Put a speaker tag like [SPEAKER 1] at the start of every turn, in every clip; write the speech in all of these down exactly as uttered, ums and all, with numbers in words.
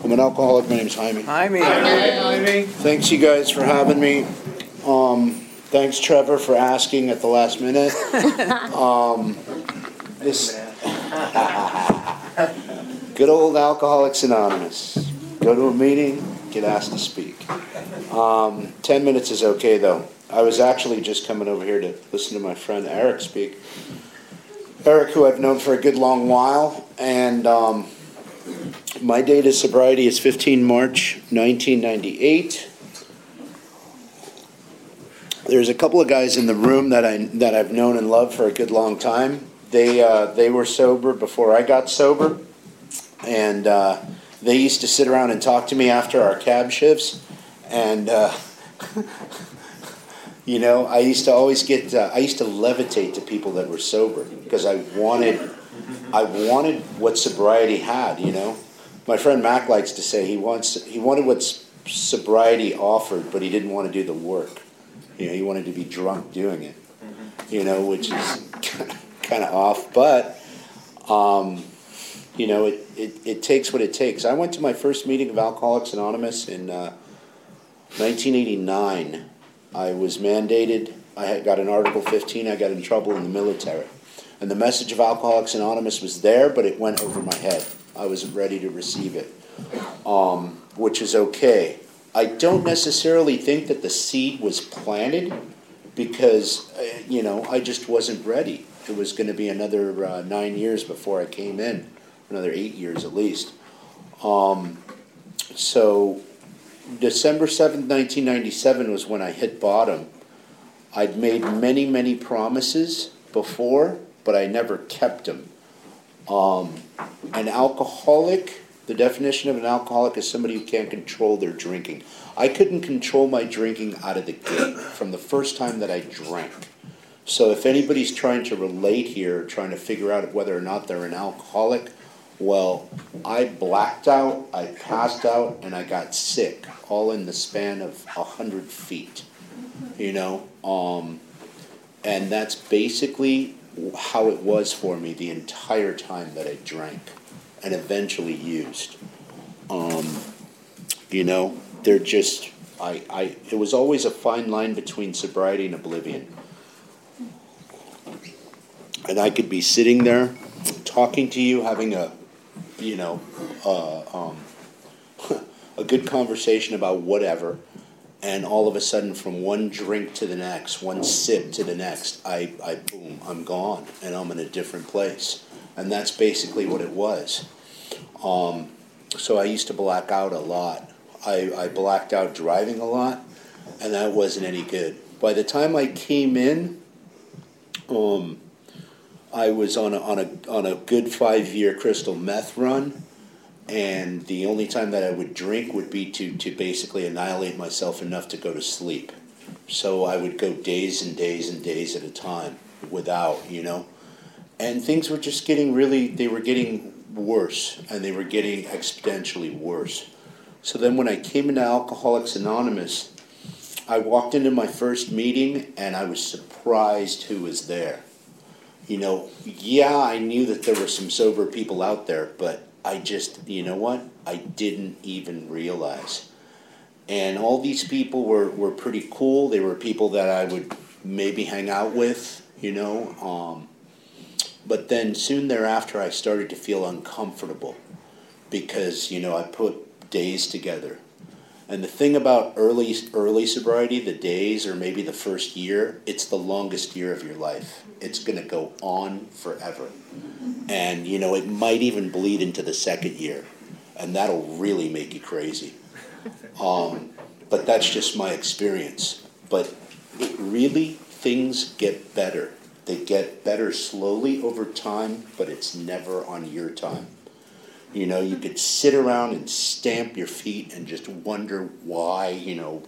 [SPEAKER 1] I'm an alcoholic. My name's Jaime.
[SPEAKER 2] Jaime. Jaime.
[SPEAKER 1] Thanks, you guys, for having me. Um, thanks, Trevor, for asking at the last minute. Um, this good old Alcoholics Anonymous. Go to a meeting, get asked to speak. Um, ten minutes is okay, though. I was actually just coming over here to listen to my friend Eric speak. Eric, who I've known for a good long while, and um, my date of sobriety is fifteen March nineteen ninety-eight. There's a couple of guys in the room that I that I've known and loved for a good long time. They uh, they were sober before I got sober, and uh, they used to sit around and talk to me after our cab shifts, and uh, you know, I used to always get uh, I used to levitate to people that were sober because I wanted I wanted what sobriety had. You know, my friend Mac likes to say he wants he wanted what sobriety offered, but he didn't want to do the work. You know, he wanted to be drunk doing it. You know, which is kind of off, but um, you know, it, it it takes what it takes. I went to my first meeting of Alcoholics Anonymous in uh, nineteen eighty-nine. I was mandated. I had got an Article fifteen. I got in trouble in the military. And the message of Alcoholics Anonymous was there, but it went over my head. I wasn't ready to receive it, um, which is okay. I don't necessarily think that the seed was planted because, uh, you know, I just wasn't ready. It was going to be another uh, nine years before I came in, another eight years at least. Um, so December seventh, nineteen ninety-seven was when I hit bottom. I'd made many, many promises before, but I never kept them. Um, an alcoholic, the definition of an alcoholic is somebody who can't control their drinking. I couldn't control my drinking out of the gate from the first time that I drank. So if anybody's trying to relate here, trying to figure out whether or not they're an alcoholic, well, I blacked out, I passed out, and I got sick, all in the span of a hundred feet, you know? Um, and that's basically how it was for me the entire time that I drank and eventually used. Um, you know, they're just, I, I, it was always a fine line between sobriety and oblivion. And I could be sitting there talking to you, having a, you know, uh, um, a good conversation about whatever, and all of a sudden from one drink to the next, one sip to the next, I, I boom, I'm gone, and I'm in a different place. And that's basically what it was. Um, so I used to black out a lot. I, I blacked out driving a lot, and that wasn't any good. By the time I came in, um, I was on a, on a on a good five-year crystal meth run, and the only time that I would drink would be to, to basically annihilate myself enough to go to sleep. So I would go days and days and days at a time without, you know. And things were just getting really, they were getting worse, and they were getting exponentially worse. So then when I came into Alcoholics Anonymous, I walked into my first meeting, and I was surprised who was there. You know, yeah, I knew that there were some sober people out there, but I just, you know what? I didn't even realize. And all these people were, were pretty cool. They were people that I would maybe hang out with, you know. Um, but then soon thereafter, I started to feel uncomfortable because, you know, I put days together. And the thing about early early sobriety, the days or maybe the first year, it's the longest year of your life. It's going to go on forever. And, you know, it might even bleed into the second year. And that'll really make you crazy. Um, but that's just my experience. But it really, things get better. They get better slowly over time, but it's never on your time. You know, you could sit around and stamp your feet and just wonder why, you know,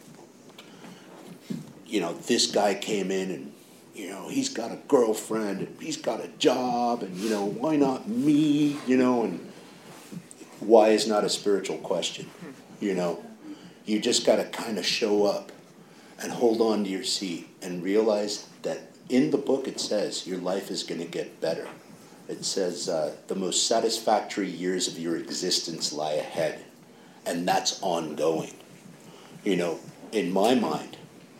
[SPEAKER 1] you know, this guy came in and, you know, he's got a girlfriend and he's got a job and, you know, why not me, you know, and why is not a spiritual question, you know. You just got to kind of show up and hold on to your seat and realize that in the book it says your life is going to get better. It says uh, the most satisfactory years of your existence lie ahead. and that's ongoing. You know, in my mind,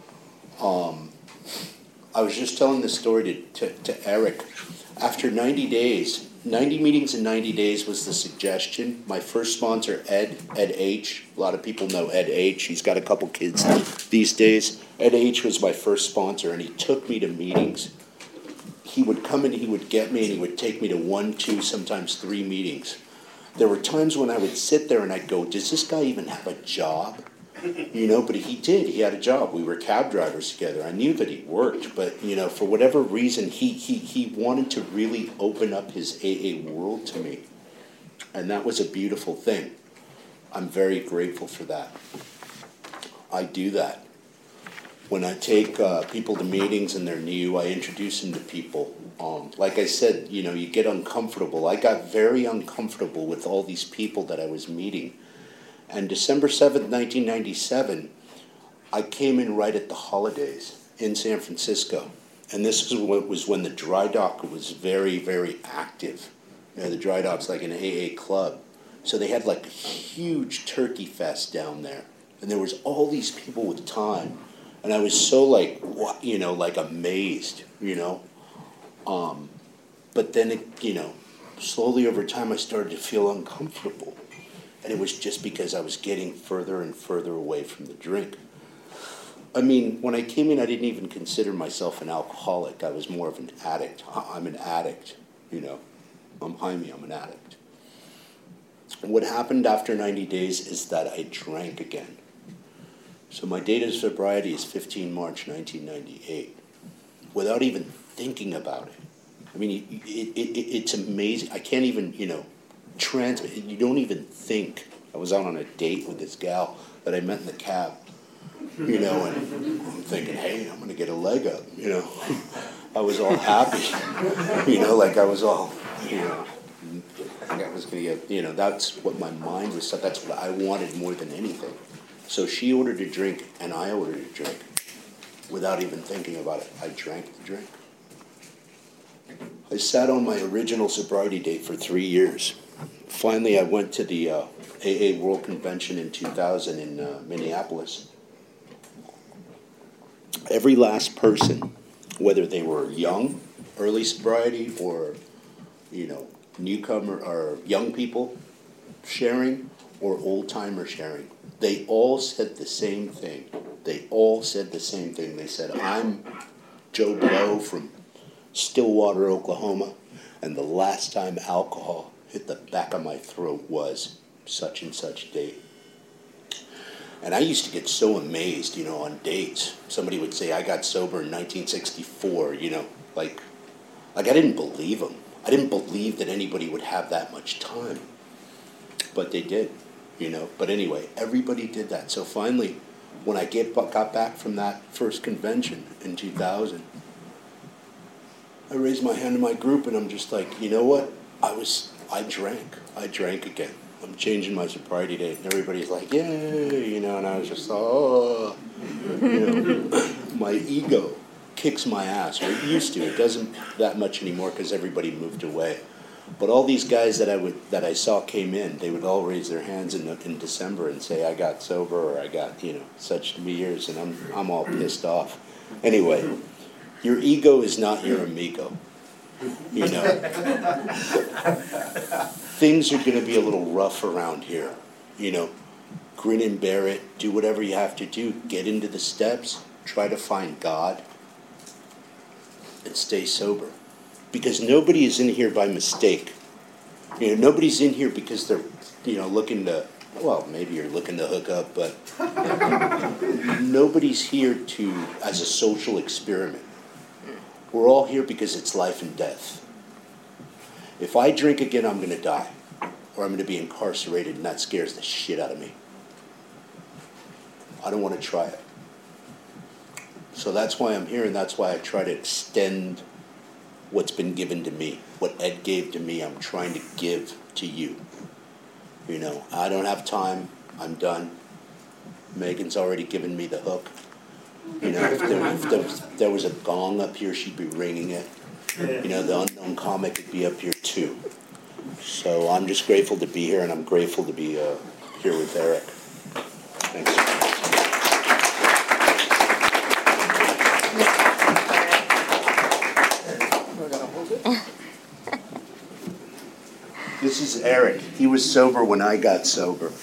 [SPEAKER 1] um, I was just telling this story to, to, to Eric. After ninety days, ninety meetings in ninety days was the suggestion. My first sponsor, Ed, Ed H. A lot of people know Ed H. He's got a couple kids these days. Ed H was my first sponsor, and he took me to meetings. He would come and he would get me, and he would take me to one, two, sometimes three meetings. There were times when I would sit there and I'd go, does this guy even have a job? You know, but he did. He had a job. We were cab drivers together. I knew that he worked, but, you know, for whatever reason, he, he, he wanted to really open up his A A world to me. And that was a beautiful thing. I'm very grateful for that. I do that. When I take uh, people to meetings and they're new, I introduce them to people. Um, like I said, you know, you get uncomfortable. I got very uncomfortable with all these people that I was meeting. And December seventh, nineteen ninety-seven, I came in right at the holidays in San Francisco. And this was when, was when the dry dock was very, very active. You know, the dry dock's like an A A club. So they had like a huge turkey fest down there. And there was all these people with time. And I was so like, what, you know, like amazed, you know. Um, but then, it, you know, slowly over time I started to feel uncomfortable. And it was just because I was getting further and further away from the drink. I mean, when I came in, I didn't even consider myself an alcoholic. I was more of an addict. I'm an addict, you know. I'm Jaime, I'm an addict. What happened after ninety days is that I drank again. So my date of sobriety is fifteen March nineteen ninety-eight, without even thinking about it. I mean, it, it, it, it's amazing. I can't even, you know, trans. You don't even think. I was out on a date with this gal that I met in the cab, you know, and I'm thinking, hey, I'm gonna get a leg up, you know. I was all happy, you know, like I was all, you know, I was gonna get, you know, that's what my mind was set. That's what I wanted more than anything. So she ordered a drink, and I ordered a drink, without even thinking about it. I drank the drink. I sat on my original sobriety date for three years. Finally, I went to the uh, A A World Convention in two thousand in uh, Minneapolis. Every last person, whether they were young, early sobriety, or, you know, newcomer or young people sharing, or old-timer sharing, they all said the same thing. They all said the same thing. They said, I'm Joe Blow from Stillwater, Oklahoma, and the last time alcohol hit the back of my throat was such and such date. And I used to get so amazed, you know, on dates. Somebody would say, I got sober in nineteen sixty-four, you know, like, like I didn't believe them. I didn't believe that anybody would have that much time. But they did. You know, but anyway, everybody did that. So finally, when I get got back from that first convention in two thousand, I raised my hand to my group, and I'm just like, you know what? I was, I drank. I drank again. I'm changing my sobriety date, and everybody's like, yay, you know, and I was just, oh, you know, my ego kicks my ass, or it used to. It doesn't that much anymore because everybody moved away. But all these guys that I would that I saw came in, they would all raise their hands in in December and say, I got sober, or I got, you know, such years, and I'm I'm all pissed off. Anyway, your ego is not your amigo. You know, things are going to be a little rough around here. You know, grin and bear it. Do whatever you have to do. Get into the steps. Try to find God, and stay sober. Because nobody is in here by mistake. You know, nobody's in here because they're, you know, looking to, well, maybe you're looking to hook up, but nobody's here to, as a social experiment. We're all here because it's life and death. If I drink again, I'm going to die. Or I'm going to be incarcerated, and that scares the shit out of me. I don't want to try it. So that's why I'm here, and that's why I try to extend what's been given to me. What Ed gave to me, I'm trying to give to you. You know, I don't have time. I'm done. Megan's already given me the hook. You know, if there, if there, if there was a gong up here, she'd be ringing it. You know, the unknown comic would be up here too. So I'm just grateful to be here, and I'm grateful to be uh, here with Eric. Thanks. This is Eric. He was sober when I got sober.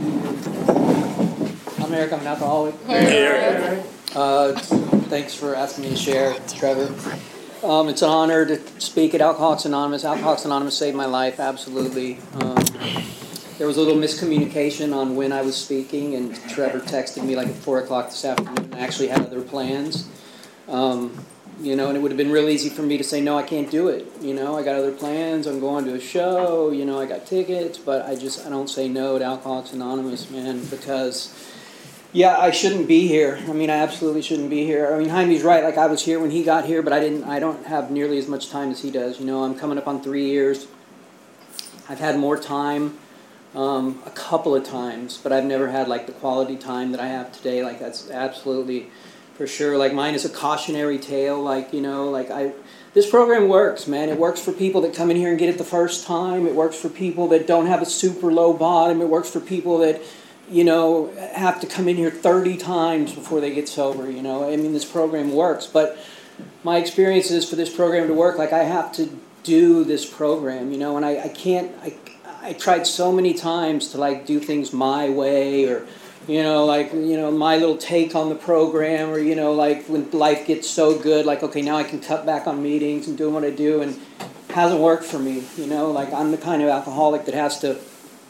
[SPEAKER 2] I'm Eric. I'm an alcoholic.
[SPEAKER 1] Hey, Eric.
[SPEAKER 2] Uh, thanks for asking me to share, Trevor. Um, it's an honor to speak at Alcoholics Anonymous. Alcoholics Anonymous saved my life, absolutely. Um, there was a little miscommunication on when I was speaking, and Trevor texted me like at four o'clock this afternoon. I actually had other plans. Um, you know, and it would have been real easy for me to say, no, I can't do it. You know, I got other plans. I'm going to a show. You know, I got tickets. But I just, I don't say no to Alcoholics Anonymous, man, because... yeah, I shouldn't be here. I mean, I absolutely shouldn't be here. I mean, Jaime's right. Like, I was here when he got here, but I didn't. I don't have nearly as much time as he does. You know, I'm coming up on three years. I've had more time, um, a couple of times, but I've never had like the quality time that I have today. Like, that's absolutely for sure. Like, mine is a cautionary tale. Like, you know, like I. This program works, man. It works for people that come in here and get it the first time. It works for people that don't have a super low bottom. It works for people that, you know, have to come in here thirty times before they get sober, you know. I mean, this program works, but my experience is for this program to work, like, I have to do this program, you know, and I, I can't, I, I tried so many times to, like, do things my way, or, you know, like, you know, my little take on the program, or, you know, like, when life gets so good, like, okay, now I can cut back on meetings and doing what I do, and it hasn't worked for me, you know. Like, I'm the kind of alcoholic that has to,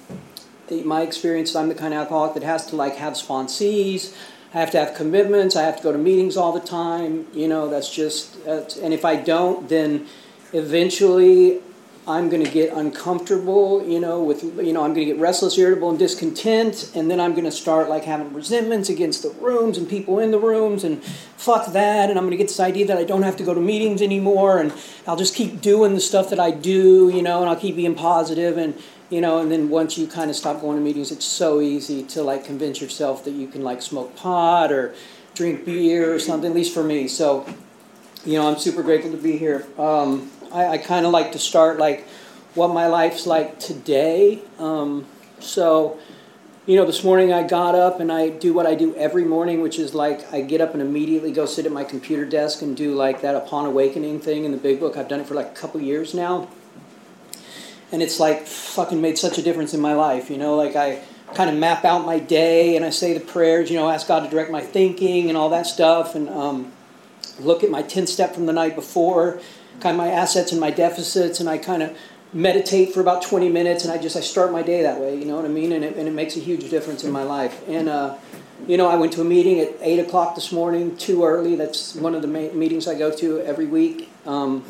[SPEAKER 2] my experience, I'm the kind of alcoholic that has to, like, have sponsees. I have to have commitments. I have to go to meetings all the time. You know, that's just, that's, and if I don't, then eventually I'm going to get uncomfortable, you know, with, you know, I'm going to get restless, irritable, and discontent, and then I'm going to start, like, having resentments against the rooms and people in the rooms, and fuck that, and I'm going to get this idea that I don't have to go to meetings anymore, and I'll just keep doing the stuff that I do, you know, and I'll keep being positive, and you know, and then once you kind of stop going to meetings, it's so easy to, like, convince yourself that you can, like, smoke pot or drink beer or something, at least for me. So, you know, I'm super grateful to be here. Um, I, I kind of like to start, like, what my life's like today. Um, so, you know, this morning I got up and I do what I do every morning, which is, like, I get up and immediately go sit at my computer desk and do, like, that Upon Awakening thing in the Big Book. I've done it for, like, a couple years now. And it's, like, fucking made such a difference in my life, you know? Like, I kind of map out my day, and I say the prayers, you know, ask God to direct my thinking and all that stuff, and um, look at my tenth step from the night before, kind of my assets and my deficits, and I kind of meditate for about twenty minutes, and I just, I start my day that way, you know what I mean? And it, and it makes a huge difference in my life. And, uh, you know, I went to a meeting at eight o'clock this morning, too early. That's one of the ma- meetings I go to every week. Um,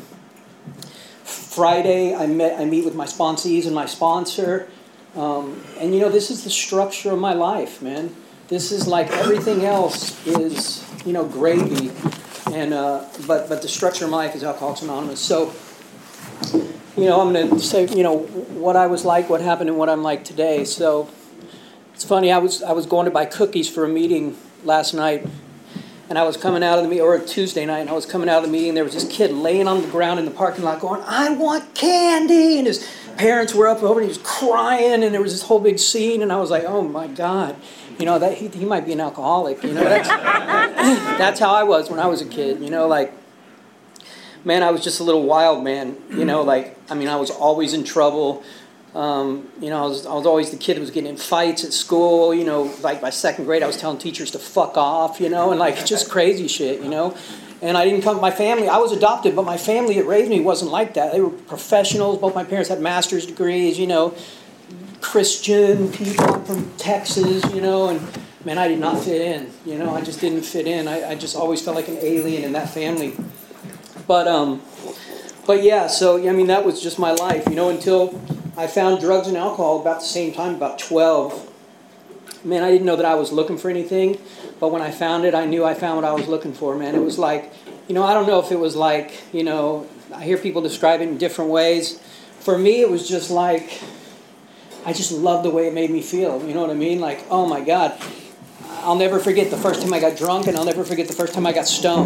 [SPEAKER 2] Friday, I met. I meet with my sponsees and my sponsor, um, and you know, this is the structure of my life, man. This is like everything else is, you know, gravy, and uh, but but the structure of my life is Alcoholics Anonymous. So, you know, I'm going to say, you know, what I was like, what happened, and what I'm like today. So, it's funny. I was I was going to buy cookies for a meeting last night. And I was coming out of the meeting, or Tuesday night, and I was coming out of the meeting, there was this kid laying on the ground in the parking lot going, I want candy! And his parents were up over, and he was crying, and there was this whole big scene, and I was like, oh my God. You know, that he, he might be an alcoholic, you know, that's, that's how I was when I was a kid, you know, like, man, I was just a little wild man, you know, like, I mean, I was always in trouble. Um, you know, I was, I was always the kid who was getting in fights at school, you know, like by second grade I was telling teachers to fuck off, you know, and like just crazy shit, you know. And I didn't come, my family, I was adopted, but my family that raised me wasn't like that. They were professionals. Both my parents had master's degrees, you know, Christian people from Texas, you know, and man, I did not fit in, you know, I just didn't fit in. I, I just always felt like an alien in that family. But, um, but yeah, so, I mean, that was just my life, you know, until I found drugs and alcohol about the same time, about twelve. Man, I didn't know that I was looking for anything, but when I found it, I knew I found what I was looking for, man. It was like, you know, I don't know if it was like, you know, I hear people describe it in different ways. For me, it was just like, I just loved the way it made me feel, you know what I mean? Like, oh my God, I'll never forget the first time I got drunk, and I'll never forget the first time I got stoned.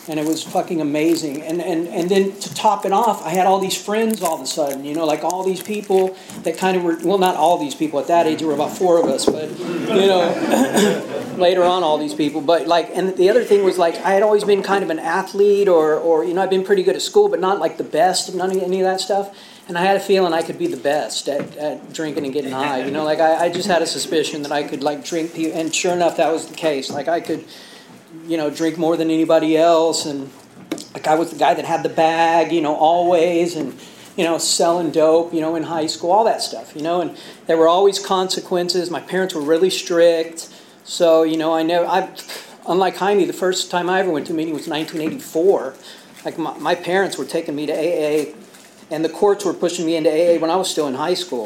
[SPEAKER 2] And it was fucking amazing. And, and and then to top it off, I had all these friends all of a sudden, you know, like all these people that kind of were, well, not all these people at that age, there were about four of us, but, you know, later on all these people. But like, and the other thing was like, I had always been kind of an athlete or, or you know, I'd been pretty good at school, but not like the best, none of any of that stuff. And I had a feeling I could be the best at, at drinking and getting high. You know, like I, I just had a suspicion that I could like drink, and sure enough, that was the case. Like I could, you know, drink more than anybody else, and like I was the guy that had the bag, you know, always, and you know, selling dope, you know, in high school, all that stuff, you know, and there were always consequences. My parents were really strict, so you know, I never, I, unlike Jaime, the first time I ever went to a meeting was nineteen eighty-four. Like my, my parents were taking me to A A, and the courts were pushing me into A A when I was still in high school.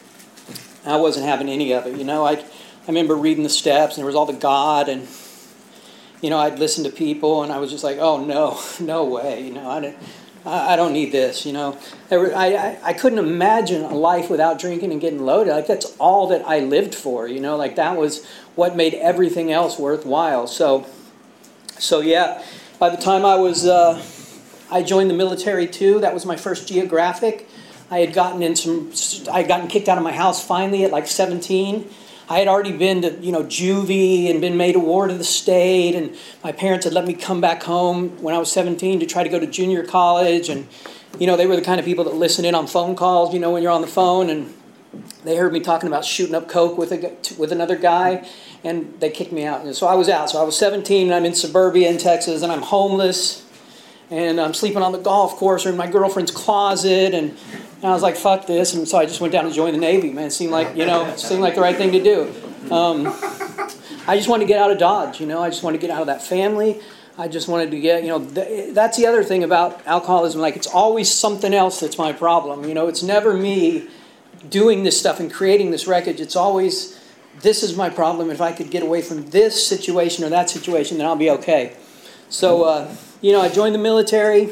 [SPEAKER 2] I wasn't having any of it, you know. I, I remember reading the steps, and there was all the God and. You know, I'd listen to people, and I was just like, "Oh no, no way!" You know, I don't, I don't need this. You know, I, I, I couldn't imagine a life without drinking and getting loaded. Like that's all that I lived for. You know, like that was what made everything else worthwhile. So, so yeah. By the time I was, uh, I joined the military too. That was my first geographic. I had gotten in some. I had gotten kicked out of my house finally at like seventeen. I had already been to, you know, juvie and been made a ward of the state, and my parents had let me come back home when I was seventeen to try to go to junior college, and, you know, they were the kind of people that listen in on phone calls, you know, when you're on the phone, and they heard me talking about shooting up coke with a, with another guy, and they kicked me out. And so I was out. So I was seventeen, and I'm in suburbia in Texas, and I'm homeless, and I'm sleeping on the golf course or in my girlfriend's closet, and And I was like, fuck this. And so I just went down and joined the Navy, man. It seemed like, you know, it seemed like the right thing to do. Um, I just wanted to get out of Dodge, you know. I just wanted to get out of that family. I just wanted to get, you know, th- that's the other thing about alcoholism. Like, it's always something else that's my problem. You know, it's never me doing this stuff and creating this wreckage. It's always, this is my problem. If I could get away from this situation or that situation, then I'll be okay. So, uh, you know, I joined the military.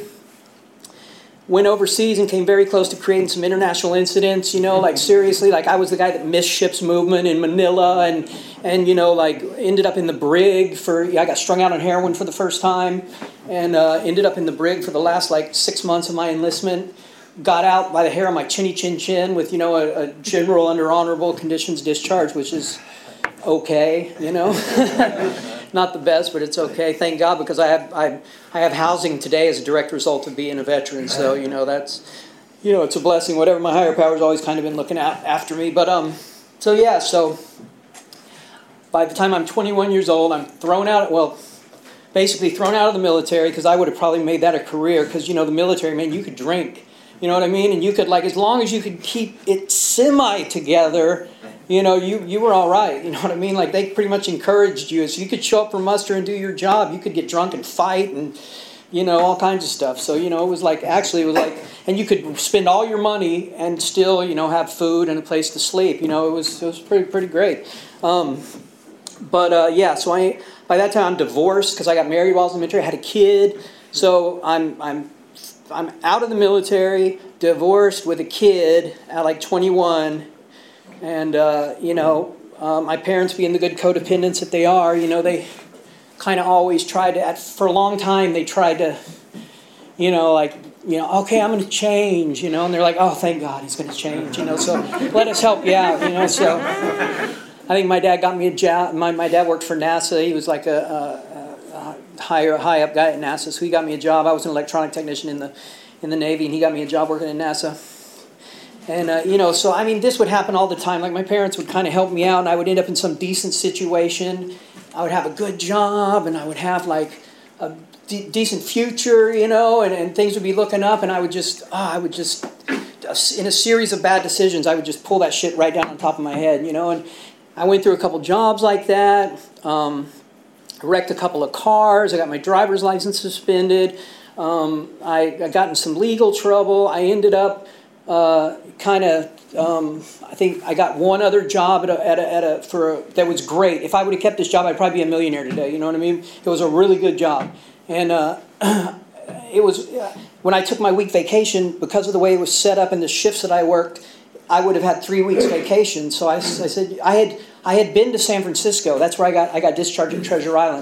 [SPEAKER 2] Went overseas and came very close to creating some international incidents, you know, like seriously, like I was the guy that missed ship's movement in Manila and, and you know, like ended up in the brig for, I got strung out on heroin for the first time and uh, ended up in the brig for the last like six months of my enlistment. Got out by the hair of my chinny chin chin with, you know, a, a general under honorable conditions discharge, which is okay, you know. Not the best, but it's okay. Thank God, because I have I I have housing today as a direct result of being a veteran. So you know that's you know it's a blessing. Whatever, my higher power's always kind of been looking out after me. But um, so yeah, so by the time I'm twenty-one years old, I'm thrown out. Well, basically thrown out of the military because I would have probably made that a career. Because you know the military, man, you could drink. You know what I mean? And you could, like, as long as you could keep it semi together, you know, you, you were all right. You know what I mean? Like, they pretty much encouraged you. So you could show up for muster and do your job. You could get drunk and fight and, you know, all kinds of stuff. So, you know, it was like, actually, it was like, and you could spend all your money and still, you know, have food and a place to sleep. You know, it was, it was pretty, pretty great. Um, but, uh, yeah, so I, by that time, I'm divorced because I got married while I was in the military. I had a kid. So I'm, I'm, I'm out of the military, divorced with a kid at like twenty-one, and uh, you know, uh, my parents, being the good codependents that they are, you know, they kind of always tried to. At, for a long time, they tried to, you know, like, you know, okay, I'm going to change, you know, and they're like, oh, thank God, he's going to change, you know, so let us help you out, you know. So I think my dad got me a job. My my dad worked for NASA. He was like a. a higher high up guy at NASA, so he got me a job. I was an electronic technician in the in the Navy, and he got me a job working at NASA. And uh, you know, so I mean, this would happen all the time. Like my parents would kind of help me out, and I would end up in some decent situation. I would have a good job, and I would have like a de- decent future, you know, and, and things would be looking up, and I would just, oh, I would just, in a series of bad decisions, I would just pull that shit right down on top of my head, you know. And I went through a couple jobs like that. Um, I wrecked a couple of cars. I got my driver's license suspended. Um, I, I got in some legal trouble. I ended up uh, kind of, um, I think I got one other job at a, at a, at a for a, that was great. If I would have kept this job, I'd probably be a millionaire today. You know what I mean? It was a really good job. And uh, it was, uh, when I took my week vacation, because of the way it was set up and the shifts that I worked, I would have had three weeks vacation. So I, I said, I had I had been to San Francisco. That's where I got I got discharged at Treasure Island.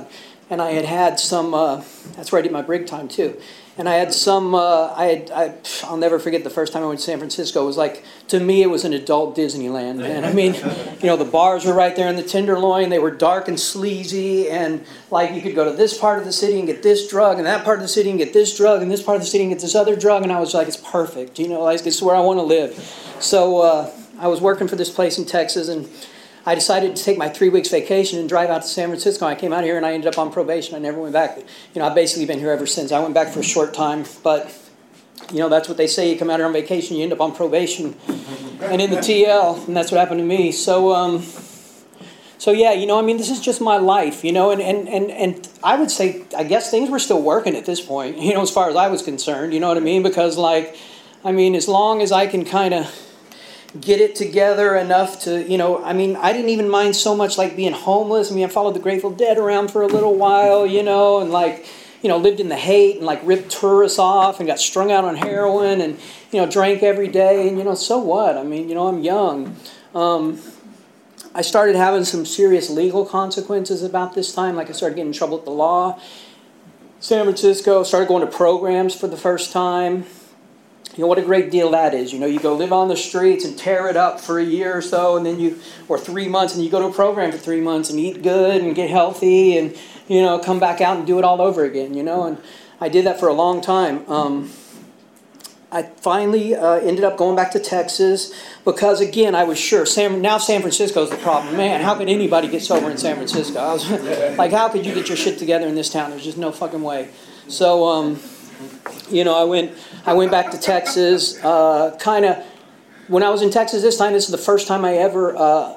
[SPEAKER 2] and I had had some, uh, that's where I did my brig time too. And I had some, uh, I had, I, I'll never forget the first time I went to San Francisco. It was like, to me, it was an adult Disneyland, man. I mean, you know, the bars were right there in the Tenderloin. They were dark and sleazy, and like you could go to this part of the city and get this drug, and that part of the city and get this drug, and this part of the city and get this other drug. And I was like, it's perfect, you know, like it's where I want to live. So uh, I was working for this place in Texas, and I decided to take my three weeks vacation and drive out to San Francisco. I came out here and I ended up on probation. I never went back. You know, I've basically been here ever since. I went back for a short time, but you know, that's what they say. You come out here on vacation, you end up on probation and in the T L, and that's what happened to me. So, um, so yeah, you know, I mean, this is just my life, you know, and, and, and, and I would say, I guess things were still working at this point, you know, as far as I was concerned, you know what I mean? Because like, I mean, as long as I can kind of get it together enough to, you know, I mean, I didn't even mind so much like being homeless. I mean, I followed the Grateful Dead around for a little while, you know, and like, you know, lived in the hate and like ripped tourists off and got strung out on heroin and, you know, drank every day. And, you know, so what? I mean, you know, I'm young. Um, I started having some serious legal consequences about this time. Like I started getting in trouble with the law. San Francisco, started going to programs for the first time. You know, what a great deal that is. You know, you go live on the streets and tear it up for a year or so, and then you, or three months, and you go to a program for three months and eat good and get healthy and, you know, come back out and do it all over again, you know. And I did that for a long time. Um, I finally uh, ended up going back to Texas because, again, I was sure. San, now San Francisco is the problem. Man, how could anybody get sober in San Francisco? I was like, how could you get your shit together in this town? There's just no fucking way. So, um, you know, I went I went back to Texas, uh, kind of, when I was in Texas this time, this is the first time I ever, uh,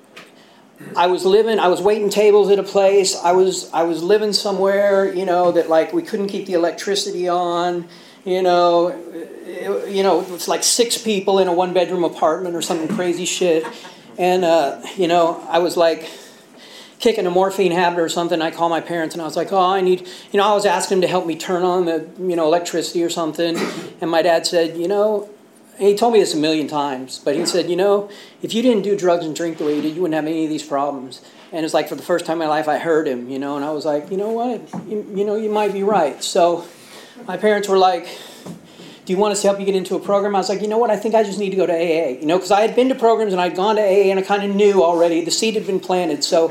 [SPEAKER 2] I was living, I was waiting tables at a place, I was I was living somewhere, you know, that like we couldn't keep the electricity on, you know, it, you know, it's like six people in a one bedroom apartment or something crazy shit, and, uh, you know, I was like, kicking a morphine habit or something. I called my parents and I was like, oh, I need, you know, I was asking them to help me turn on the, you know, electricity or something. And my dad said, you know, and he told me this a million times, but he said, you know, if you didn't do drugs and drink the way you did, you wouldn't have any of these problems. And it's like for the first time in my life, I heard him, you know, and I was like, you know what, you, you know, you might be right. So my parents were like, do you want us to help you get into a program? I was like, you know what, I think I just need to go to A A, you know, because I had been to programs and I'd gone to A A and I kind of knew already, the seed had been planted. So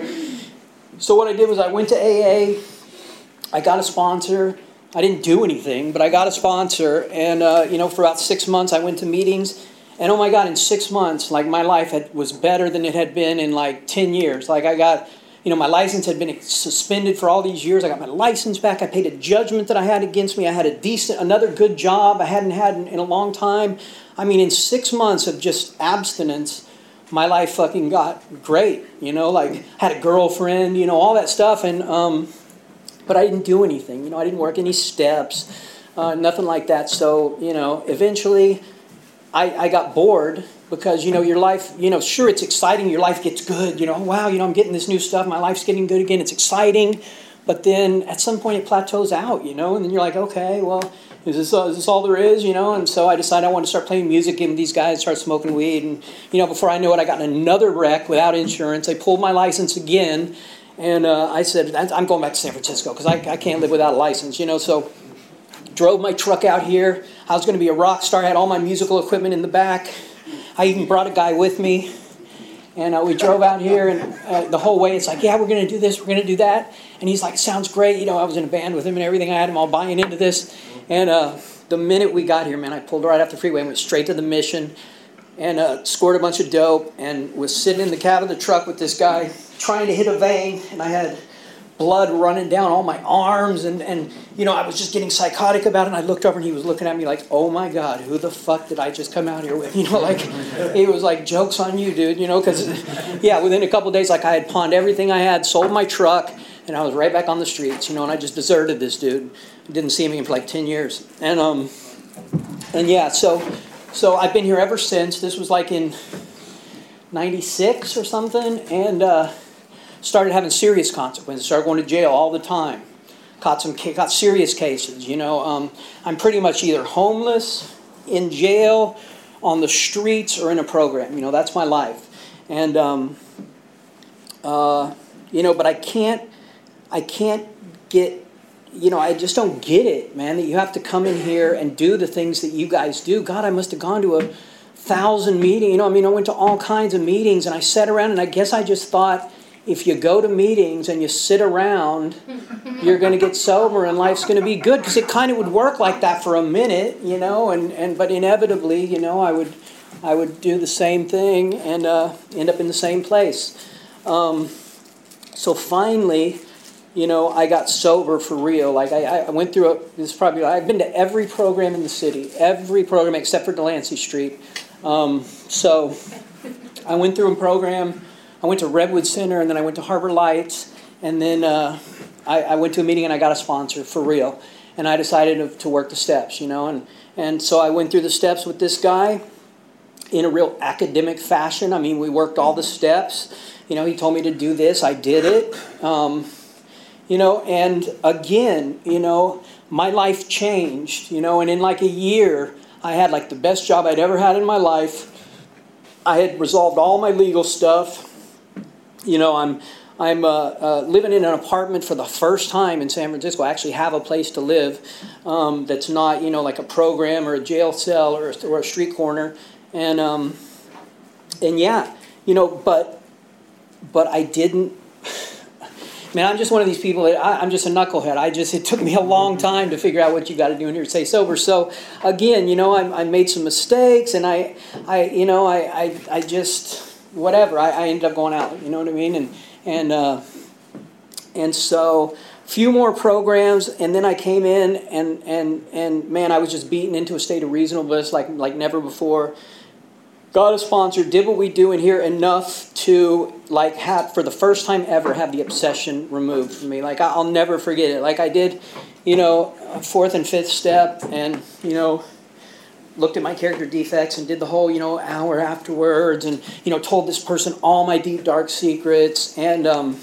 [SPEAKER 2] So what I did was I went to A A, I got a sponsor. I didn't do anything, but I got a sponsor. And, uh, you know, for about six months I went to meetings. And, oh, my God, in six months, like, my life had, was better than it had been in, like, ten years. Like, I got, you know, my license had been suspended for all these years. I got my license back. I paid a judgment that I had against me. I had a decent, another good job I hadn't had in, in a long time. I mean, in six months of just abstinence, my life fucking got great, you know, like had a girlfriend, you know, all that stuff. And, um, but I didn't do anything, you know, I didn't work any steps, uh, nothing like that. So, you know, eventually I, I got bored because, you know, your life, you know, sure, it's exciting. Your life gets good, you know, wow, you know, I'm getting this new stuff. My life's getting good again. It's exciting. But then at some point it plateaus out, you know, and then you're like, okay, well, Is this, uh, is this all there is, you know? And so I decided I wanted to start playing music, give these guys, start smoking weed. And, you know, before I knew it, I got in another wreck without insurance. They pulled my license again. And uh, I said, I'm going back to San Francisco because I, I can't live without a license, you know? So drove my truck out here. I was going to be a rock star. I had all my musical equipment in the back. I even brought a guy with me. And uh, we drove out here, and uh, the whole way it's like, yeah, we're going to do this, we're going to do that. And he's like, sounds great. You know, I was in a band with him and everything. I had him all buying into this. And uh, the minute we got here, man, I pulled right off the freeway and went straight to the Mission and uh, scored a bunch of dope and was sitting in the cab of the truck with this guy trying to hit a vein. And I had blood running down all my arms. And, and, you know, I was just getting psychotic about it. And I looked over and he was looking at me like, oh, my God, who the fuck did I just come out here with? You know, like, it was like, joke's on you, dude, you know, because, yeah, within a couple of days, like, I had pawned everything I had, sold my truck, and I was right back on the streets, you know, and I just deserted this dude. Didn't see him again for like ten years. And, um, and yeah, so, so I've been here ever since. This was like in ninety-six or something, and uh, started having serious consequences. Started going to jail all the time. Caught some, got serious cases, you know. Um, I'm pretty much either homeless, in jail, on the streets, or in a program. You know, that's my life. And, um, uh, you know, but I can't, I can't get, you know, I just don't get it, man, that you have to come in here and do the things that you guys do. God, I must have gone to a thousand meetings. You know, I mean, I went to all kinds of meetings, and I sat around, and I guess I just thought, if you go to meetings and you sit around, you're going to get sober and life's going to be good. Because it kind of would work like that for a minute, you know, and, and but inevitably, you know, I would I would do the same thing and uh, end up in the same place. Um, so finally, you know, I got sober for real. Like I, I went through a, this is probably, I've been to every program in the city, every program except for Delancey Street. Um, so I went through a program. I went to Redwood Center, and then I went to Harbor Lights, and then uh, I, I went to a meeting and I got a sponsor for real. And I decided to, to work the steps, you know, and, and so I went through the steps with this guy in a real academic fashion. I mean, we worked all the steps. You know, he told me to do this. I did it. Um, you know, and again, you know, my life changed, you know, and in like a year, I had like the best job I'd ever had in my life. I had resolved all my legal stuff. You know, I'm I'm uh, uh, living in an apartment for the first time in San Francisco. I actually have a place to live um, that's not, you know, like a program or a jail cell or a, or a street corner. And um, and yeah, you know, but but I didn't. Man, I'm just one of these people that I, I'm just a knucklehead. I just it took me a long time to figure out what you got to do in here to stay sober. So again, you know, I, I made some mistakes, and I I you know I I, I just. Whatever, I, I ended up going out, you know what I mean? And and uh, and so a few more programs, and then I came in, and and and man, I was just beaten into a state of reasonableness like like never before. Got a sponsor, did what we do in here enough to like have, for the first time ever, have the obsession removed from me. Like I'll never forget it. Like I did, you know, fourth and fifth step, and you know, looked at my character defects and did the whole, you know, hour afterwards, and, you know, told this person all my deep, dark secrets. And, um,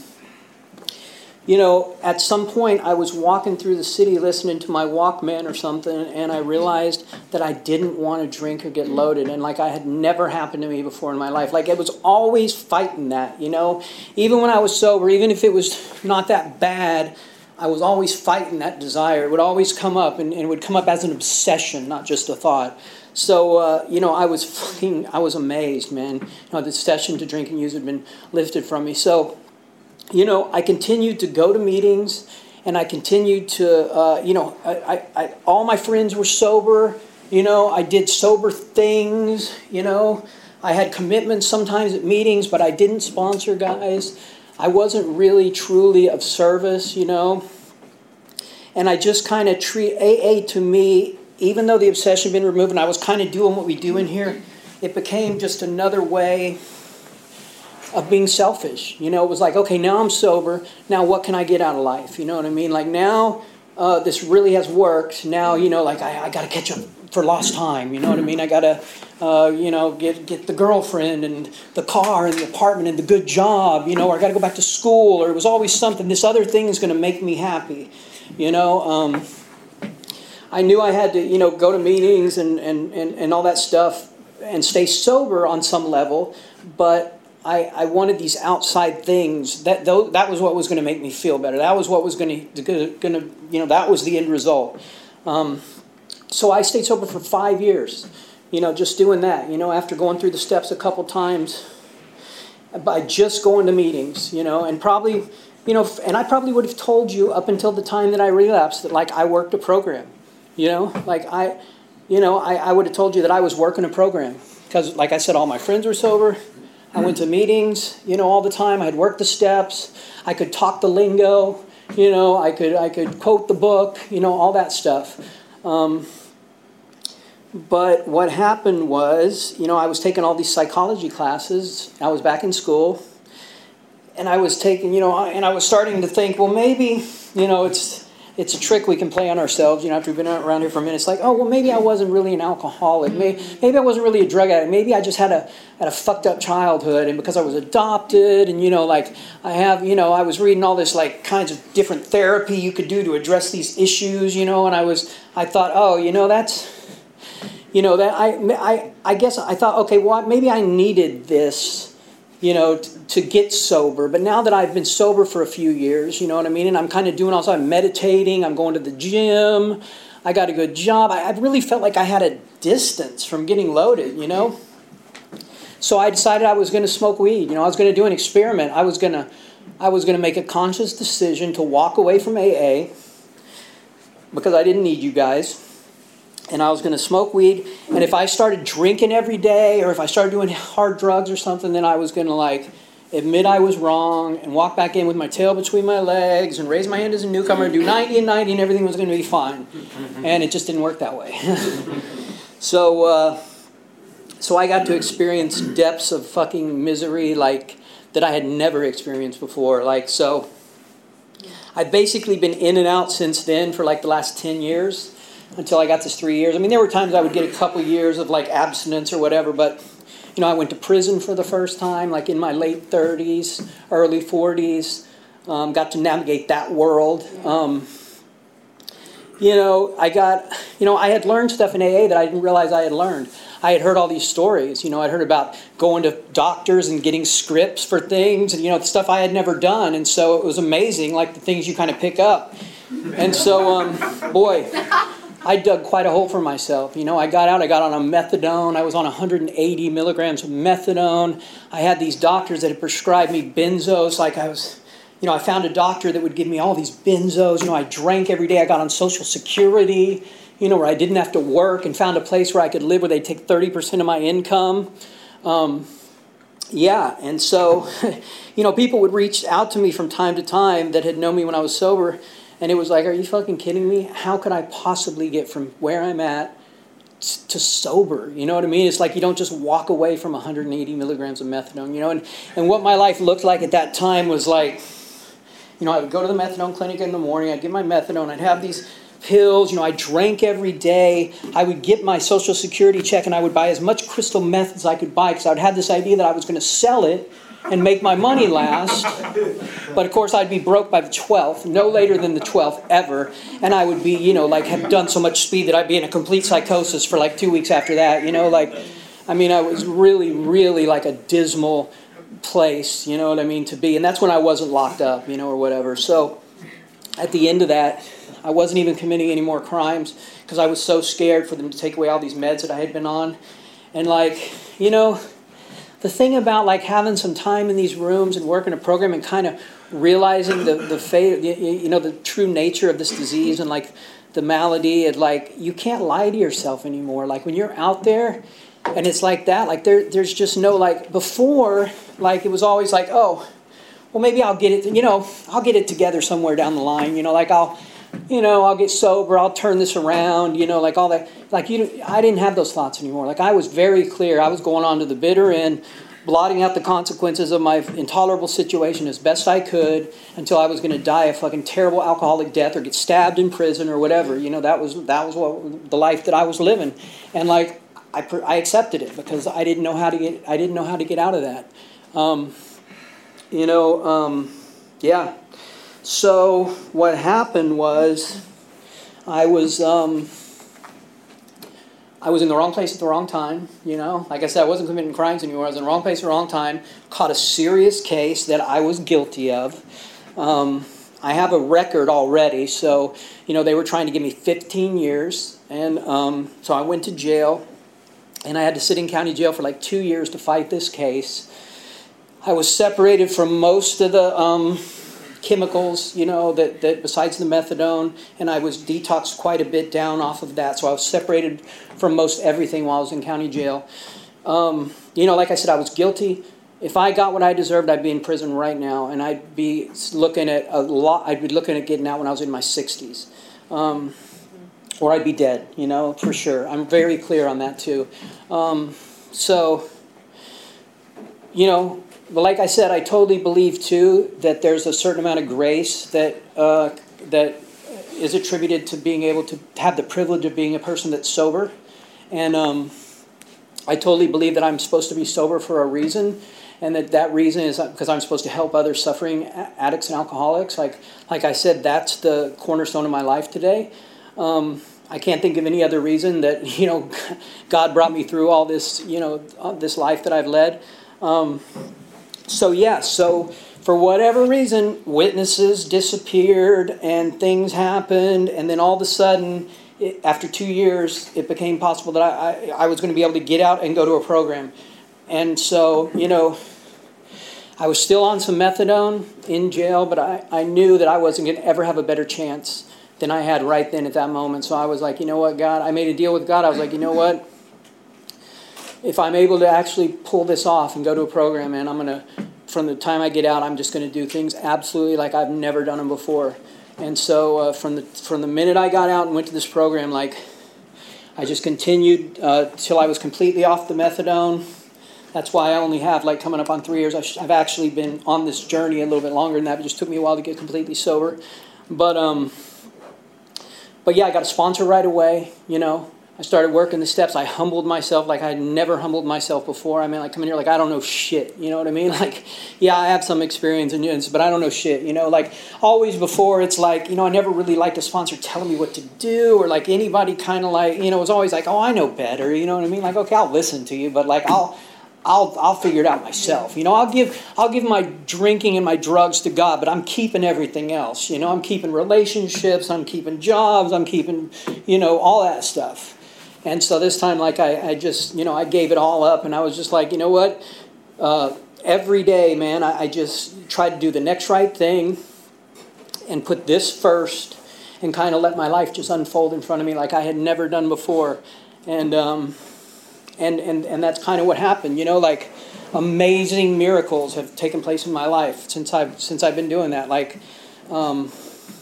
[SPEAKER 2] you know, at some point I was walking through the city listening to my Walkman or something, and I realized that I didn't want to drink or get loaded. And, like, I had never happened to me before in my life. Like, I was always fighting that, you know. Even when I was sober, even if it was not that bad, I was always fighting that desire. It would always come up, and, and it would come up as an obsession, not just a thought. So, uh, you know, I was fucking, I was amazed, man. You know, the obsession to drink and use had been lifted from me. So, you know, I continued to go to meetings, and I continued to, uh, you know, I, I, I, all my friends were sober. You know, I did sober things, you know. I had commitments sometimes at meetings, but I didn't sponsor guys. I wasn't really truly of service, you know. And I just kind of treat A A to me, even though the obsession had been removed and I was kind of doing what we do in here, it became just another way of being selfish. You know, it was like, okay, now I'm sober. Now what can I get out of life? You know what I mean? Like now uh, this really has worked. Now, you know, like I, I got to catch up for lost time. You know what I mean? I got to, uh, you know, get get the girlfriend and the car and the apartment and the good job, you know, or I got to go back to school, or it was always something. This other thing is going to make me happy, you know. Um, I knew I had to, you know, go to meetings and, and, and, and all that stuff and stay sober on some level, but I, I wanted these outside things. That though that was what was going to make me feel better. That was what was going to going to you know that was the end result. Um, so I stayed sober for five years, you know, just doing that. You know, after going through the steps a couple times, by just going to meetings, you know, and probably, you know, and I probably would have told you up until the time that I relapsed that like I worked a program, you know, like I, you know, I, I would have told you that I was working a program because, like I said, all my friends were sober. I went to meetings, you know, all the time. I had worked the steps. I could talk the lingo, you know. I could I could quote the book, you know, all that stuff. Um, but what happened was, you know, I was taking all these psychology classes. I was back in school, and I was taking, you know, and I was starting to think, well, maybe, you know, it's it's a trick we can play on ourselves, you know, after we've been around here for a minute. It's like, oh, well, maybe I wasn't really an alcoholic. Maybe, maybe I wasn't really a drug addict. Maybe I just had a had a fucked up childhood, and because I was adopted, and, you know, like, I have, you know, I was reading all this, like, kinds of different therapy you could do to address these issues, you know, and I was, I thought, oh, you know, that's, you know, that I, I, I guess I thought, okay, well, maybe I needed this you know, t- to get sober. But now that I've been sober for a few years, you know what I mean, and I'm kind of doing also, I'm meditating, I'm going to the gym, I got a good job. I, I really felt like I had a distance from getting loaded, you know. So I decided I was going to smoke weed. You know, I was going to do an experiment. I was going to, I was going to make a conscious decision to walk away from A A because I didn't need you guys. And I was going to smoke weed. And if I started drinking every day, or if I started doing hard drugs or something, then I was going to like admit I was wrong and walk back in with my tail between my legs and raise my hand as a newcomer and do ninety and ninety and everything was going to be fine. And it just didn't work that way. so, uh, so I got to experience depths of fucking misery like that I had never experienced before. Like, so I've basically been in and out since then for like the last ten years. Until I got this three years. I mean, there were times I would get a couple years of like abstinence or whatever, but you know, I went to prison for the first time, like in my late thirties, early forties. Um, got to navigate that world. Um, you know, I got, you know, I had learned stuff in A A that I didn't realize I had learned. I had heard all these stories. You know, I'd heard about going to doctors and getting scripts for things, and you know, stuff I had never done, and so it was amazing, like the things you kind of pick up. And so, um, boy. I dug quite a hole for myself. You know, I got out, I got on a methadone. I was on one hundred eighty milligrams of methadone. I had these doctors that had prescribed me benzos. Like I was, you know, I found a doctor that would give me all these benzos. You know, I drank every day. I got on Social Security, you know, where I didn't have to work, and found a place where I could live where they'd take thirty percent of my income. Um, yeah, and so, you know, people would reach out to me from time to time that had known me when I was sober. And it was like, are you fucking kidding me? How could I possibly get from where I'm at to sober? You know what I mean? It's like you don't just walk away from one hundred eighty milligrams of methadone, you know? And, and what my life looked like at that time was like, you know, I would go to the methadone clinic in the morning. I'd get my methadone. I'd have these pills. You know, I drank every day. I would get my Social Security check and I would buy as much crystal meth as I could buy because I would have this idea that I was going to sell it and make my money last. But of course I'd be broke by the twelfth, no later than the twelfth ever. And I would be, you know, like have done so much speed that I'd be in a complete psychosis for like two weeks after that, you know, like, I mean, I was really, really like a dismal place, you know what I mean, to be. And that's when I wasn't locked up, you know, or whatever. So at the end of that, I wasn't even committing any more crimes because I was so scared for them to take away all these meds that I had been on. And like, you know, the thing about like having some time in these rooms and working a program and kind of realizing the the fate, you know, the true nature of this disease and like the malady, and like you can't lie to yourself anymore. Like when you're out there, and it's like that. Like there, there's just no like before. Like it was always like, oh, well maybe I'll get it. You know, I'll get it together somewhere down the line. You know, like I'll. You know, I'll get sober, I'll turn this around, you know, like all that. Like, you, I didn't have those thoughts anymore. Like, I was very clear. I was going on to the bitter end, blotting out the consequences of my intolerable situation as best I could until I was going to die a fucking terrible alcoholic death or get stabbed in prison or whatever. You know, that was that was what the life that I was living. And, like, I, I accepted it because I didn't know how to get, I didn't know how to get out of that. Um, you know, um, yeah. So what happened was I was um, I was in the wrong place at the wrong time, you know. Like I said, I wasn't committing crimes anymore. I was in the wrong place at the wrong time, caught a serious case that I was guilty of. Um, I have a record already, so, you know, they were trying to give me fifteen years. And um, so I went to jail, and I had to sit in county jail for like two years to fight this case. I was separated from most of the... Um, chemicals, you know, that, that besides the methadone, and I was detoxed quite a bit down off of that, so I was separated from most everything while I was in county jail. Um, you know, like I said, I was guilty. If I got what I deserved, I'd be in prison right now, and I'd be looking at a lot, I'd be looking at getting out when I was in my sixties. Um, or I'd be dead, you know, for sure. I'm very clear on that too. Um, so, you know, but like I said, I totally believe, too, that there's a certain amount of grace that uh, that is attributed to being able to have the privilege of being a person that's sober. And um, I totally believe that I'm supposed to be sober for a reason, and that that reason is because I'm supposed to help other suffering addicts and alcoholics. Like, like I said, that's the cornerstone of my life today. Um, I can't think of any other reason that, you know, God brought me through all this, you know, this life that I've led. Um so yeah, so for whatever reason, witnesses disappeared and things happened, and then all of a sudden, it, after two years, it became possible that I, I, I was going to be able to get out and go to a program. And so, you know, I was still on some methadone in jail, but I, I knew that I wasn't going to ever have a better chance than I had right then at that moment. So I was like, you know what, God, I made a deal with God. I was like, you know what? If I'm able to actually pull this off and go to a program, and I'm going to, from the time I get out, I'm just going to do things absolutely like I've never done them before. And so uh, from the from the minute I got out and went to this program, like, I just continued uh, till I was completely off the methadone. That's why I only have, like, coming up on three years. I've actually been on this journey a little bit longer than that. It just took me a while to get completely sober. But, um, but yeah, I got a sponsor right away, you know. I started working the steps. I humbled myself like I had never humbled myself before. I mean, like, come in here like I don't know shit. You know what I mean? Like, yeah, I have some experience, in it, but I don't know shit. You know, like, always before, it's like, you know, I never really liked a sponsor telling me what to do, or like anybody kind of like, you know, it was always like, oh, I know better. You know what I mean? Like, okay, I'll listen to you, but like, I'll, I'll, I'll figure it out myself. You know, I'll give, I'll give my drinking and my drugs to God, but I'm keeping everything else. You know, I'm keeping relationships, I'm keeping jobs, I'm keeping, you know, all that stuff. And so this time, like, I, I just, you know, I gave it all up, and I was just like, you know what? Uh, every day, man, I, I just tried to do the next right thing and put this first and kind of let my life just unfold in front of me like I had never done before. And, um, and, and, and that's kind of what happened, you know, like, amazing miracles have taken place in my life since I've, since I've been doing that. Like, um,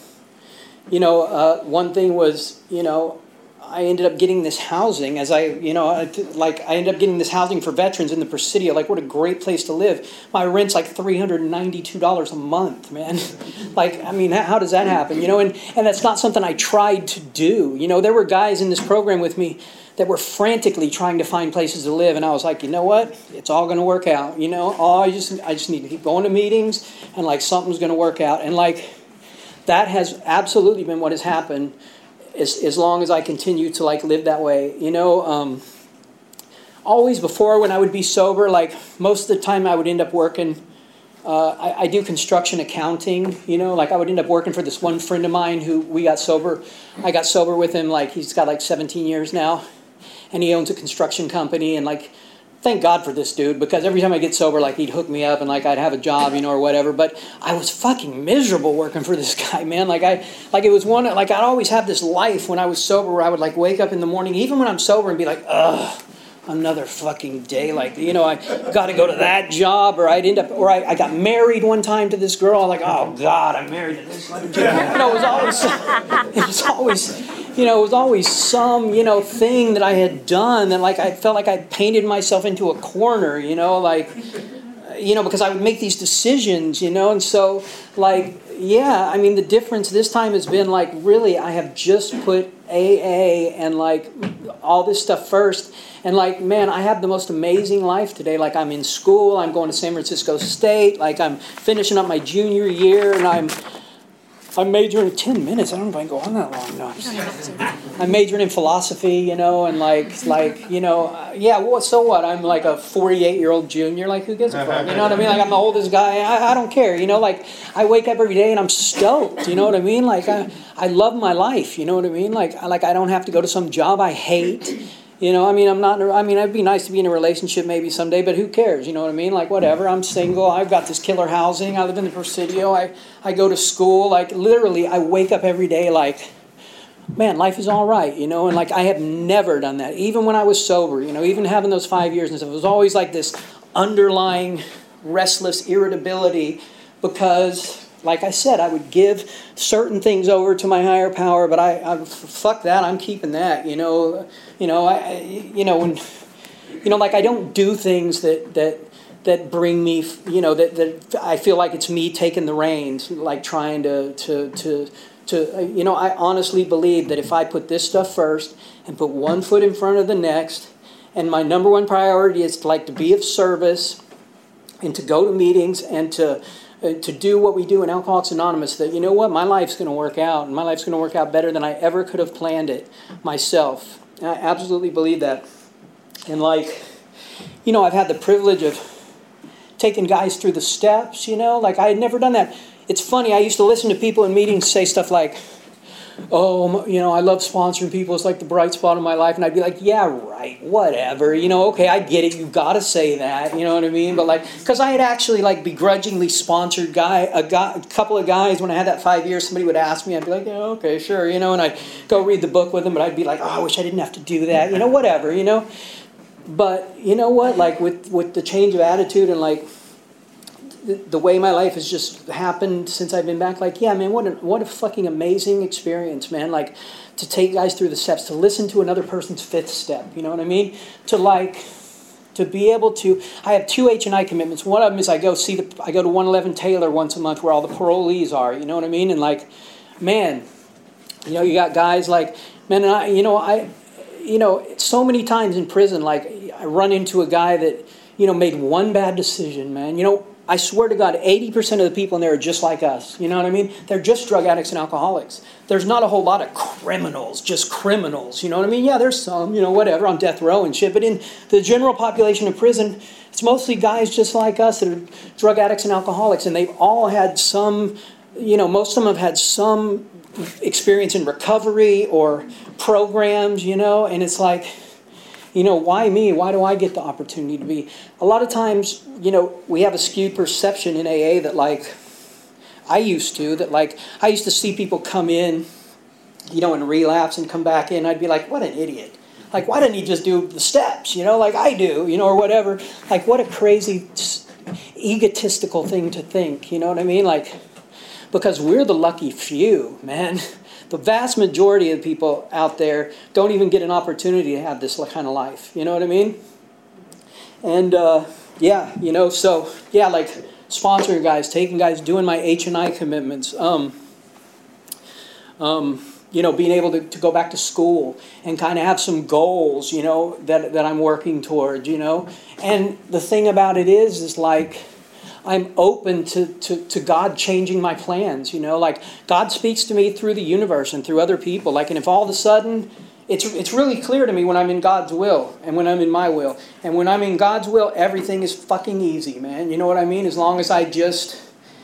[SPEAKER 2] you know, uh, one thing was, you know, I ended up getting this housing as I, you know, like I ended up getting this housing for veterans in the Presidio. Like, what a great place to live. My rent's like three hundred ninety-two dollars a month, man. Like, I mean, how does that happen? You know, and, and that's not something I tried to do. You know, there were guys in this program with me that were frantically trying to find places to live. And I was like, you know what? It's all going to work out. You know, oh, I just, I just need to keep going to meetings, and like something's going to work out. And like, that has absolutely been what has happened. As, as long as I continue to like live that way, you know, um, always before when I would be sober, like most of the time I would end up working, uh, I, I do construction accounting, you know, like I would end up working for this one friend of mine who we got sober. I got sober with him, like he's got like seventeen years now, and he owns a construction company, and like, thank God for this dude, because every time I get sober, like, he'd hook me up and like I'd have a job, you know, or whatever. But I was fucking miserable working for this guy, man. Like I, like it was one, like I'd always have this life when I was sober where I would like wake up in the morning, even when I'm sober, and be like, ugh, another fucking day. Like, you know, I got to go to that job, or I'd end up, or I, I got married one time to this girl. I'm like, oh God, I'm married to this. You know, it was always, it was always. You know, it was always some, you know, thing that I had done that, like, I felt like I painted myself into a corner, you know, like, you know, because I would make these decisions, you know, and so, like, yeah, I mean, the difference this time has been, like, really, I have just put A A and, like, all this stuff first, and, like, man, I have the most amazing life today. Like, I'm in school, I'm going to San Francisco State, like, I'm finishing up my junior year, and I'm... I'm majoring in ten minutes. I don't know if I can go on that long. No, I'm, just, I'm majoring in philosophy, you know, and like, like you know, uh, yeah, well, so what? I'm like a forty-eight-year-old junior. Like, who gives a fuck? You know what I mean? Like, I'm the oldest guy. I, I don't care, you know? Like, I wake up every day and I'm stoked, you know what I mean? Like, I, I love my life, you know what I mean? Like, I, like, I don't have to go to some job I hate. You know, I mean, I'm not, I mean, it'd be nice to be in a relationship maybe someday, but who cares? You know what I mean? Like, whatever. I'm single. I've got this killer housing. I live in the Presidio. I, I go to school. Like, literally, I wake up every day like, man, life is all right, you know? And, like, I have never done that. Even when I was sober, you know, even having those five years and stuff, it was always like this underlying restless irritability because... Like I said, I would give certain things over to my higher power, but I, I fuck that. I'm keeping that. You know, you know, I, you know, when, you know, like I don't do things that that that bring me, you know, that that I feel like it's me taking the reins, like trying to to to to, you know, I honestly believe that if I put this stuff first and put one foot in front of the next, and my number one priority is to like to be of service and to go to meetings and to. Uh, to do what we do in Alcoholics Anonymous, that, you know what, my life's going to work out, and my life's going to work out better than I ever could have planned it myself. And I absolutely believe that. And like, you know, I've had the privilege of taking guys through the steps, you know, like I had never done that. It's funny, I used to listen to people in meetings say stuff like, oh, you know, I love sponsoring people. It's like the bright spot of my life. And I'd be like, yeah, right, whatever. You know, okay, I get it. You've got to say that. You know what I mean? But like, because I had actually like begrudgingly sponsored guy, a, guy, a couple of guys when I had that five years, somebody would ask me. I'd be like, yeah, okay, sure. You know, and I'd go read the book with them. But I'd be like, oh, I wish I didn't have to do that. You know, whatever, you know. But you know what? Like with, with the change of attitude and like, the way my life has just happened since I've been back, like, yeah, man, what a, what a fucking amazing experience, man. Like, to take guys through the steps, to listen to another person's fifth step, you know what I mean? To, like, to be able to, I have two H and I commitments. One of them is I go see the, I go to one eleven Taylor once a month where all the parolees are, you know what I mean? And, like, man, you know, you got guys like, man, and I, you know, I, you know, so many times in prison, like, I run into a guy that, you know, made one bad decision, man. You know, I swear to God, eighty percent of the people in there are just like us. You know what I mean? They're just drug addicts and alcoholics. There's not a whole lot of criminals, just criminals. You know what I mean? Yeah, there's some, you know, whatever, on death row and shit. But in the general population of prison, it's mostly guys just like us that are drug addicts and alcoholics. And they've all had some, you know, most of them have had some experience in recovery or programs, you know. And it's like, you know, why me? Why do I get the opportunity to be? A lot of times, you know, we have a skewed perception in A A that, like, I used to, that, like, I used to see people come in, you know, and relapse and come back in. I'd be like, what an idiot. Like, why didn't he just do the steps, you know, like I do, you know, or whatever. Like, what a crazy, egotistical thing to think, you know what I mean? Like, because we're the lucky few, man. The vast majority of people out there don't even get an opportunity to have this kind of life. You know what I mean? And, uh, yeah, you know, so, yeah, like, sponsoring guys, taking guys, doing my H and I commitments, um, um, you know, being able to, to go back to school and kind of have some goals, you know, that, that I'm working towards, you know. And the thing about it is, is like, I'm open to, to, to God changing my plans, you know, like God speaks to me through the universe and through other people. Like, and if all of a sudden, it's it's really clear to me when I'm in God's will and when I'm in my will. And when I'm in God's will, everything is fucking easy, man. You know what I mean? As long as I just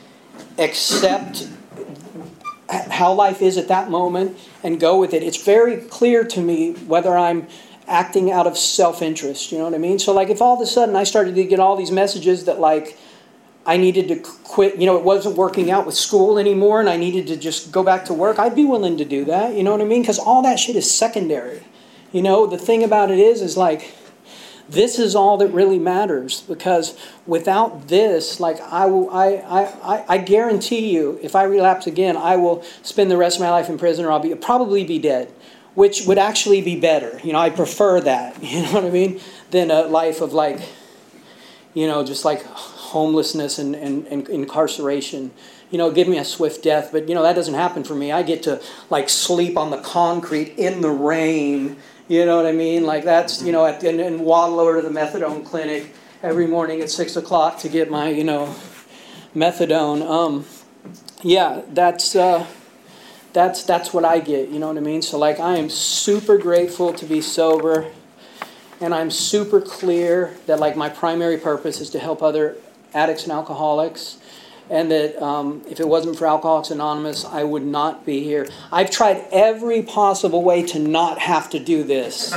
[SPEAKER 2] accept how life is at that moment and go with it. It's very clear to me whether I'm acting out of self-interest, you know what I mean? So like if all of a sudden I started to get all these messages that like, I needed to quit, you know, it wasn't working out with school anymore and I needed to just go back to work, I'd be willing to do that, you know what I mean? Because all that shit is secondary. You know, the thing about it is, is like, this is all that really matters, because without this, like, I will, I, I, I guarantee you, if I relapse again, I will spend the rest of my life in prison or I'll be, probably be dead, which would actually be better. You know, I prefer that, you know what I mean, than a life of like, you know, just like homelessness and, and, and incarceration. You know, give me a swift death. But, you know, that doesn't happen for me. I get to, like, sleep on the concrete in the rain. You know what I mean? Like, that's, you know, at, and, and waddle over to the methadone clinic every morning at six o'clock to get my, you know, methadone. Um, yeah, that's, uh, that's, that's what I get. You know what I mean? So, like, I am super grateful to be sober. And I'm super clear that, like, my primary purpose is to help other addicts and alcoholics. And that um, if it wasn't for Alcoholics Anonymous, I would not be here. I've tried every possible way to not have to do this.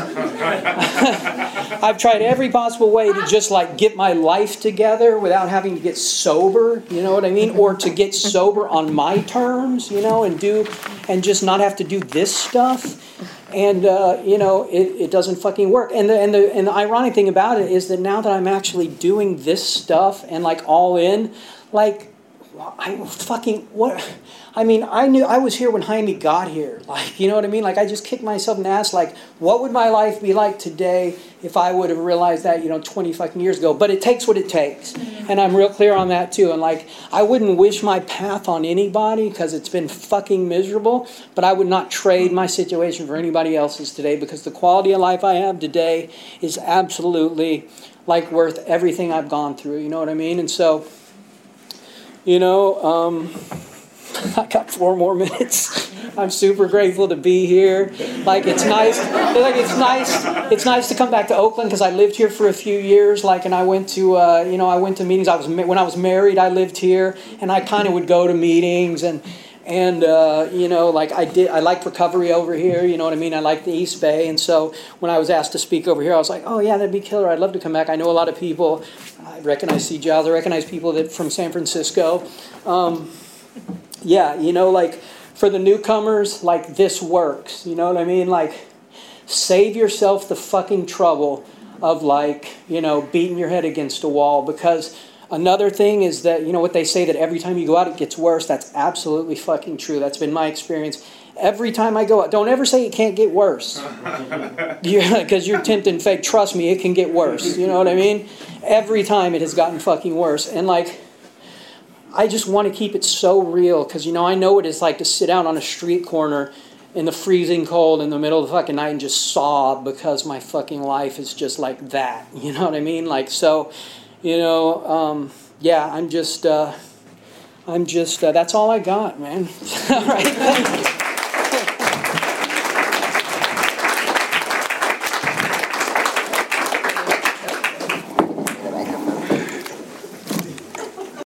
[SPEAKER 2] I've tried every possible way to just, like, get my life together without having to get sober, you know what I mean? Or to get sober on my terms, you know, and do, and just not have to do this stuff. And, uh, you know, it, it doesn't fucking work. And the, and, the, and the ironic thing about it is that now that I'm actually doing this stuff and, like, all in, like, I fucking, what, I mean, I knew, I was here when Jaime got here. Like, you know what I mean? Like, I just kicked myself in the ass, like, what would my life be like today if I would have realized that, you know, twenty fucking years ago? But it takes what it takes. And I'm real clear on that, too. And, like, I wouldn't wish my path on anybody because it's been fucking miserable. But I would not trade my situation for anybody else's today, because the quality of life I have today is absolutely, like, worth everything I've gone through. You know what I mean? And so, you know, um, I got four more minutes. I'm super grateful to be here. Like it's nice, like it's nice, it's nice to come back to Oakland because I lived here for a few years. Like, and I went to, uh, you know, I went to meetings. I was when I was married, I lived here, and I kind of would go to meetings and. And, uh, you know, like I did, I liked recovery over here, you know what I mean? I liked the East Bay. And so when I was asked to speak over here, I was like, oh, yeah, that'd be killer. I'd love to come back. I know a lot of people. I recognize C. Giles. I recognize people that from San Francisco. Um, yeah, you know, like for the newcomers, like this works. You know what I mean? Like save yourself the fucking trouble of like, you know, beating your head against a wall because... Another thing is that, you know what they say, that every time you go out it gets worse. That's absolutely fucking true. That's been my experience. Every time I go out, don't ever say it can't get worse. Because you're tempting fate. Trust me, it can get worse. You know what I mean? Every time it has gotten fucking worse. And like, I just want to keep it so real because, you know, I know what it's like to sit out on a street corner in the freezing cold in the middle of the fucking night and just sob because my fucking life is just like that. You know what I mean? Like, so... You know, um, yeah, I'm just, uh, I'm just, uh, that's all I got, man. All right, thank you.